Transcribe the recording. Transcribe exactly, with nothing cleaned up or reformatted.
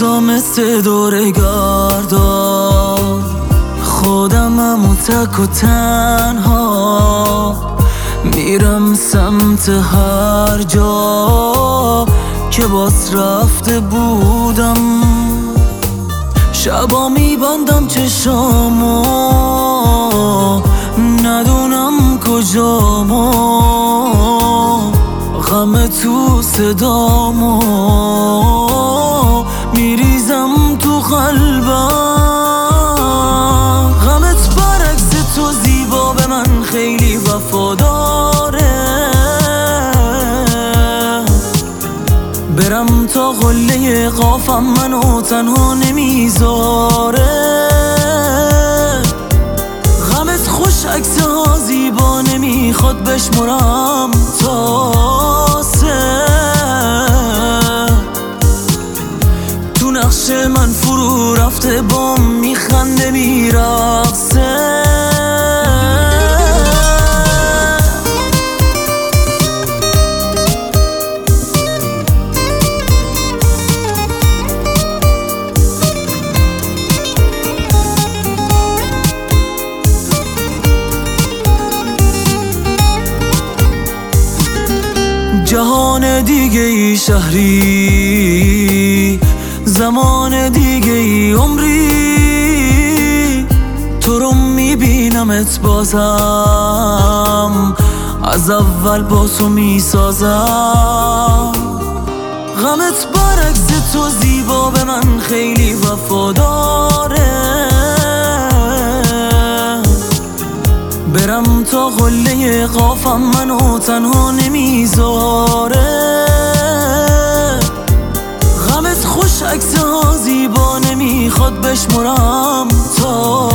روزا مثل دوره گردان خودمم و تک و تنها میرم سمت هر جا که باز رفته بودم. شبا میبندم چشامو ندونم کجامو، غم تو صدامو میریزم تو قلبم. غمت برعکس تو زیبا به من خیلی وفاداره، برم تا قله قافم منو تنها نمیذاره. غمت خوش عکس ها زیبا نمیخواد بشمرم تا سه، تو نقش من فرو رفته بام میخنده میرقصه. جهان دیگه ای شهری، زمان دیگه ای عمری، تو رو میبینمت بازم از اول با تو میسازم. غمت برعکس تو زیبا به من خیلی وفاداره، برم تا قله قافم منو تنها نمیذاره. غمت خوش عکس ها زیبا نمیخواد بشمرم تا